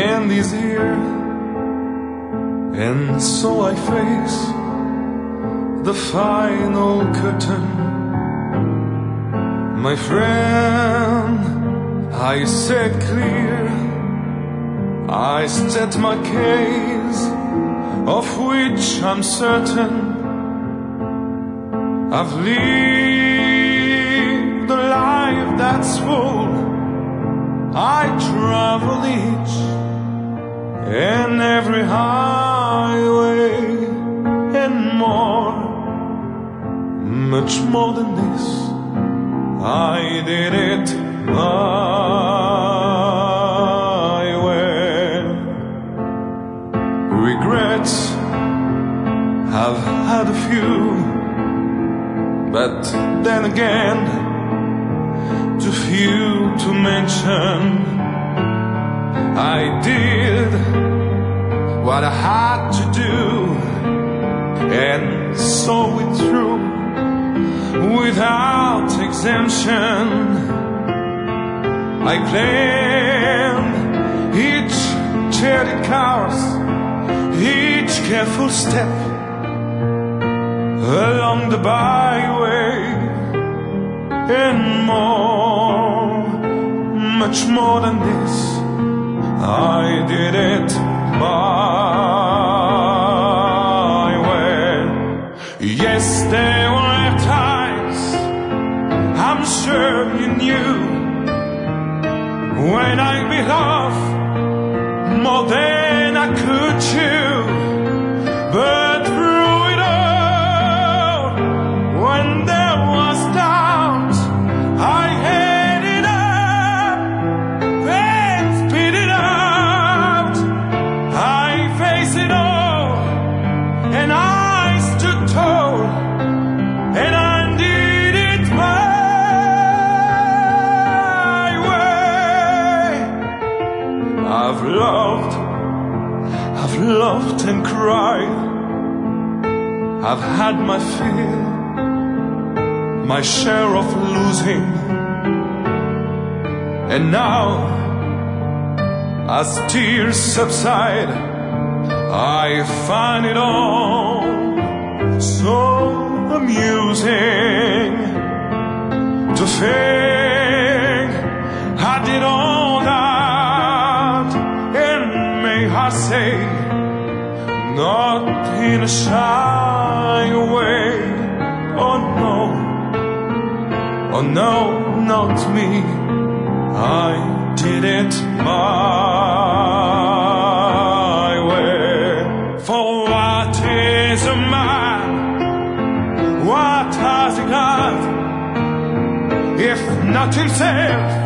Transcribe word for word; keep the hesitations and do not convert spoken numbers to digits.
end is here, and so I face the final curtain. My friend, I said clear, I state my case, of which I'm certain. I've lived a life that's full. I travel each and every highway and more, much more than this. I did it my way. Regrets, I've had a few, but then again, too few to mention. I did what I had to do, and saw it through without exemption. I planned each charted course, each careful step along the byway, and more, much more than this. I did it my way. Yes, there were times, I'm sure you knew, when I bit off more than I could chew. But through it all, when there was doubt, I had it up and spit it out. I faced it all, and I stood tall, and I did it my way. I've loved, I've loved and cried. I've had my fill, my share of losing. And now, as tears subside, I find it all so amusing to think I did all that, and may I say, not in a shy way. Oh no, oh no, not me. I did it my way. For what is a man? What has he got if not himself?